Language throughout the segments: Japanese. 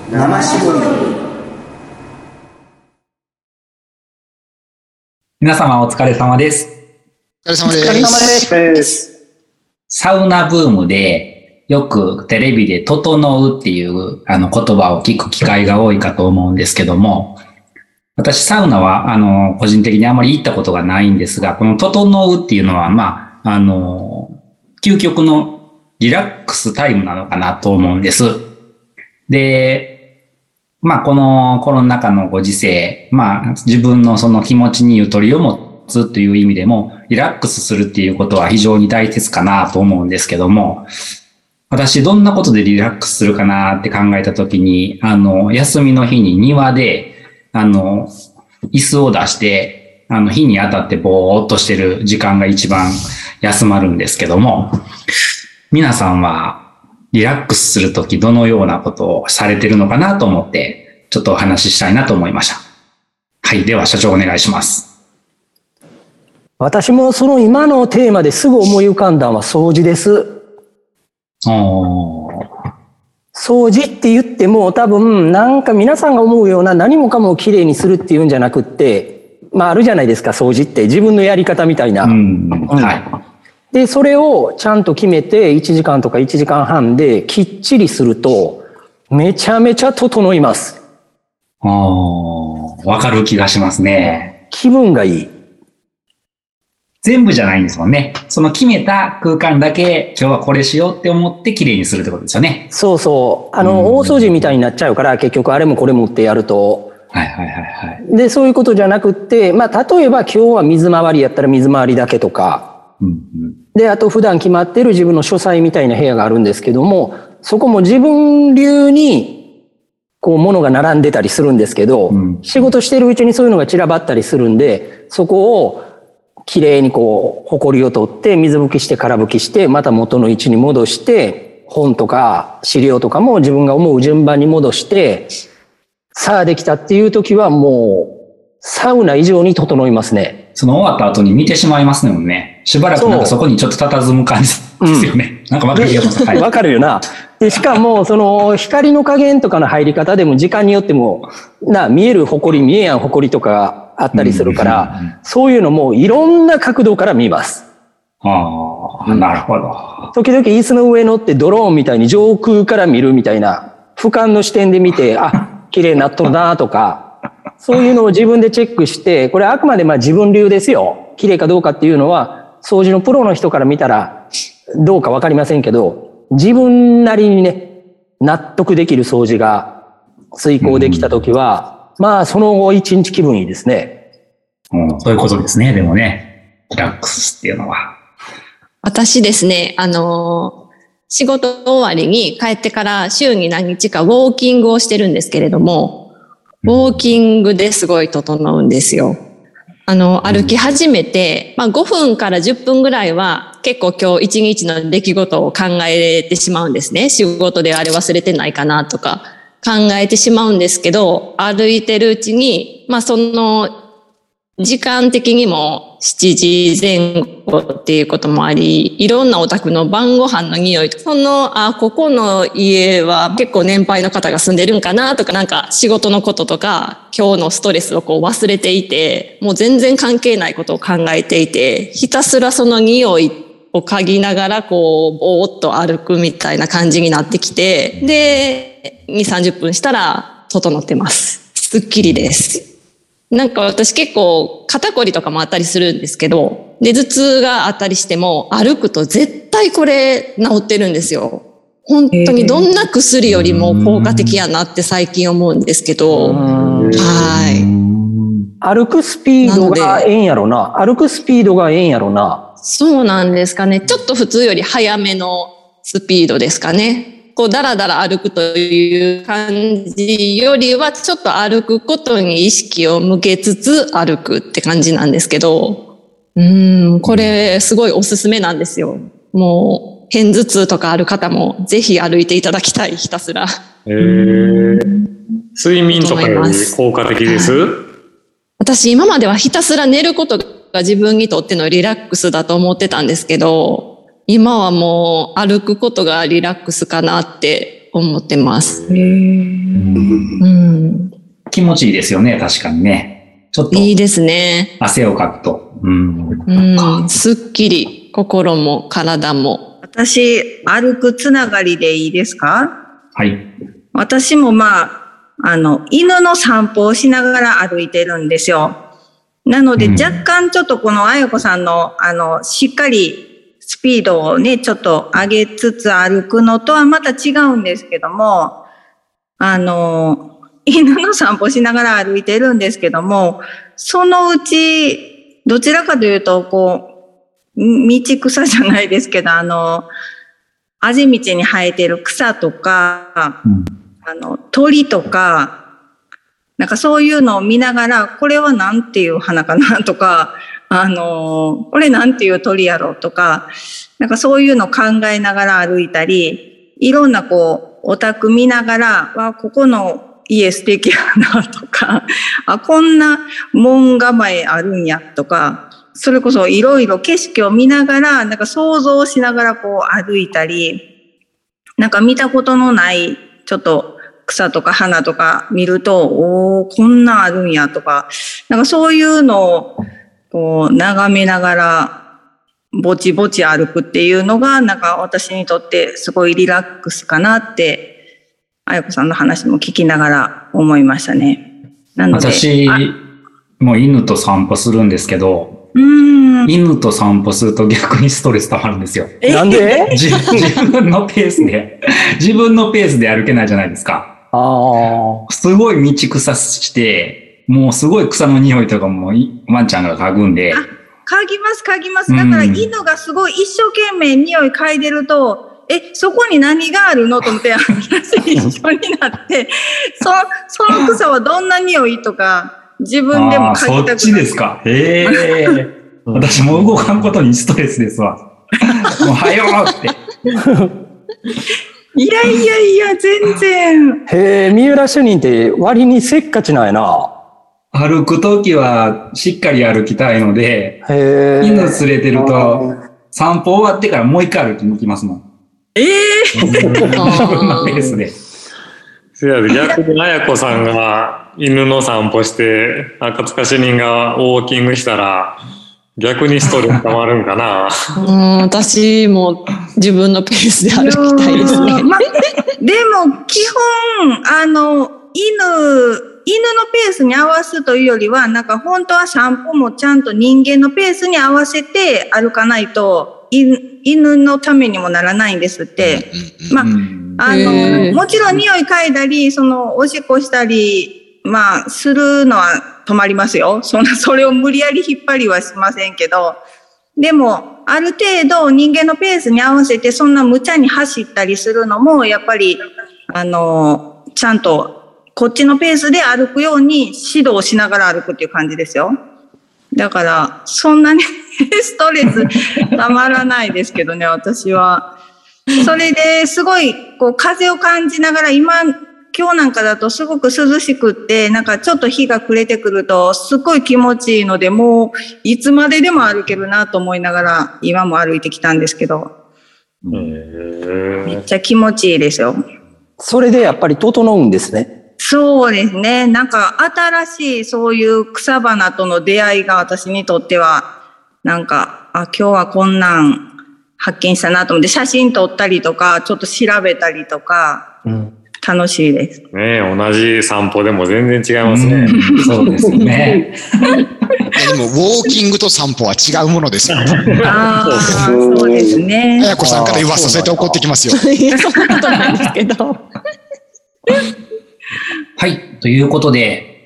生絞り。 皆様お疲れ様です。 お疲れ様です。 サウナブームでよくテレビで整うっていう言葉を聞く機会が多いかと思うんですけども、私サウナは個人的にあまり行ったことがないんですが、この整うっていうのは究極のリラックスタイムなのかなと思うんです。で、このコロナ禍のご時世、自分のその気持ちにゆとりを持つという意味でも、リラックスするっていうことは非常に大切かなと思うんですけども、私どんなことでリラックスするかなって考えたときに、休みの日に庭で、椅子を出して、日に当たってぼーっとしてる時間が一番休まるんですけども、皆さんはリラックスするときどのようなことをされてるのかなと思って、ちょっとお話ししたいなと思いました。はい、では社長お願いします。 私もその今のテーマですぐ思い浮かんだのは掃除です。掃除って言っても多分なんか皆さんが思うような何もかもきれいにするっていうんじゃなくって、あるじゃないですか、掃除って自分のやり方みたいな。はい。で、それをちゃんと決めて1時間とか1時間半できっちりするとめちゃめちゃ整います。 わかる気がしますね。 気分がいい。 全部じゃないんですもんね。その決めた空間だけ今日はこれしようって思ってきれいにするってことですよね。 そうそう。大掃除みたいになっちゃうから結局あれもこれもってやると。で、そういうことじゃなくって、例えば今日は水回りやったら水回りだけとか。で、あと普段決まってる自分の書斎みたいな部屋があるんですけども、そこも自分流に物が並んでたりするんですけど、仕事してるうちにそういうのが散らばったりするんで、そこをきれいに埃を取って水拭きして空拭きしてまた元の位置に戻して、本とか資料とかも自分が思う順番に戻して、さあできたっていう時はもうサウナ以上に整いますね。 その終わった後に見てしまいますもんね。しばらくなんかそこにちょっと佇む感じですよね。なんかわかるよな。 わかるよな。で、しかも、その光の加減とかの入り方でも時間によっても、見える埃、見えやん埃とかあったりするから、そういうのもいろんな角度から見ます。 なるほど。 時々椅子の上乗ってドローンみたいに上空から見るみたいな、俯瞰の視点で見て、綺麗になっとるなとか、そういうのを自分でチェックして、これあくまで自分流ですよ。綺麗かどうかっていうのは、掃除のプロの人から見たらどうかわかりませんけど、自分なりにね、納得できる掃除が遂行できたときは、その後一日気分いいですね。 そういうことですね、でもね。リラックスっていうのは。 私ですね、仕事終わりに帰ってから週に何日かウォーキングをしてるんですけれども、ウォーキングですごい整うんですよ。歩き始めて、5分から10分ぐらいは結構今日一日の出来事を考えてしまうんですね。仕事であれ忘れてないかなとか考えてしまうんですけど、歩いてるうちに、その時間的にも7時前後っていうこともあり、いろんなお宅の晩ご飯の匂い、ここの家は結構年配の方が住んでるんかなとか、なんか仕事のこととか、今日のストレスを忘れていて、もう全然関係ないことを考えていて、ひたすらその匂いを嗅ぎながらぼーっと歩くみたいな感じになってきて、で、2、30分したら整ってます。すっきりです。なんか私結構肩こりとかもあったりするんですけど、で、頭痛があったりしても歩くと絶対これ治ってるんですよ。本当にどんな薬よりも効果的やなって最近思うんですけど、 歩くスピードがええんやろな。歩くスピードがええんやろな。 そうなんですかね。ちょっと普通より速めのスピードですかね。だらだら歩くという感じよりは、ちょっと歩くことに意識を向けつつ歩くって感じなんですけど、これすごいおすすめなんですよ。もう、片頭痛とかある方もぜひ歩いていただきたい、ひたすら。 睡眠とかより効果的です？ 私今まではひたすら寝ることが自分にとってのリラックスだと思ってたんですけど、今はもう歩くことがリラックスかなってって思ってます。 気持ちいいですよね、確かにね。ちょっと。いいですね。 汗をかくと。 すっきり、心も体も。 私、歩くつながりでいいですか？ はい。 私も犬の散歩をしながら歩いてるんですよ。なので、若干ちょっとこのあやこさんの、しっかりスピードをね、ちょっと上げつつ歩くのとはまた違うんですけども、犬の散歩しながら歩いてるんですけども、そのうち、どちらかというと、道草じゃないですけど、あぜ道に生えてる草とか、鳥とか、なんかそういうのを見ながら、これはなんていう花かなとか、これなんていう鳥やろとか、なんかそういうのを考えながら歩いたり、いろんなお宅見ながら、ここの家素敵やなとか、こんな門構えあるんやとか、それこそいろいろ景色を見ながら、なんか想像しながら歩いたり、なんか見たことのないちょっと草とか花とか見ると、こんなんあるんやとか、なんかそういうのを眺めながらぼちぼち歩くっていうのが、なんか私にとってすごいリラックスかなって、あやこさんの話も聞きながら思いましたね。なので私も犬と散歩するんですけど、犬と散歩すると逆にストレス溜まるんですよ。 なんで？ 自分のペースで歩けないじゃないですか。すごい道草して、もうすごい草の匂いとかもワンちゃんが嗅ぐんで。 嗅ぎます。だから犬がすごい一生懸命匂い嗅いでると、そこに何があるのと思って、私一緒になって、その草はどんな匂いとか、自分でも嗅ぎたくなる。 そっちですか。私も動かんことにストレスですわ。もうはよーって。 いや、全然。 三浦主任って割にせっかちなんやな。 歩くときはしっかり歩きたいので、犬連れてると散歩終わってからもう一回歩きに行きますもん。自分のペースで。 逆にあやこさんが犬の散歩して、赤塚主任がウォーキングしたら、逆にストレス溜まるんかな。 私も自分のペースで歩きたいですね。 でも基本犬のペースに合わすというよりは、なんか本当は散歩もちゃんと人間のペースに合わせて歩かないと犬のためにもならないんですって。もちろん匂い嗅いだり、おしっこしたり、するのは止まりますよ。それを無理やり引っ張りはしませんけど。でも、ある程度人間のペースに合わせてそんな無茶に走ったりするのも、やっぱり、ちゃんとこっちのペースで歩くように指導しながら歩くっていう感じですよ。だから、そんなにストレスたまらないですけどね、私は。それですごい、風を感じながら、今日なんかだとすごく涼しくって、なんかちょっと日が暮れてくると、すっごい気持ちいいので、もういつまででも歩けるなと思いながら、今も歩いてきたんですけど。めっちゃ気持ちいいですよ。 それでやっぱり整うんですね。 そうですね。なんか新しいそういう草花との出会いが私にとっては、なんか、今日はこんなん発見したなと思って写真撮ったりとか、ちょっと調べたりとか、楽しいです。 同じ散歩でも全然違いますね。 そうですね。 でも、ウォーキングと散歩は違うものですよ。 そうですね。 あやこさんから言わさせて怒ってきますよ。 そんなことないですけど。 はい。ということで、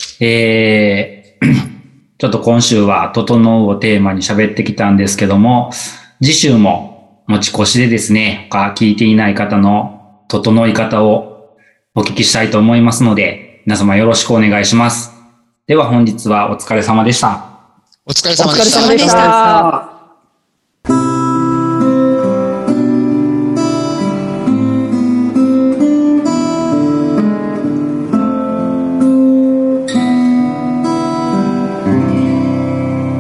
ちょっと今週は整うをテーマに喋ってきたんですけども、次週も持ち越しでですね、他聞いていない方の整い方をお聞きしたいと思いますので、皆様よろしくお願いします。では本日はお疲れ様でした。 お疲れ様でした。 お疲れ様でした。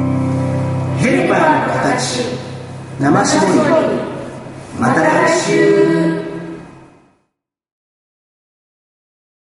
生絞りまた来週。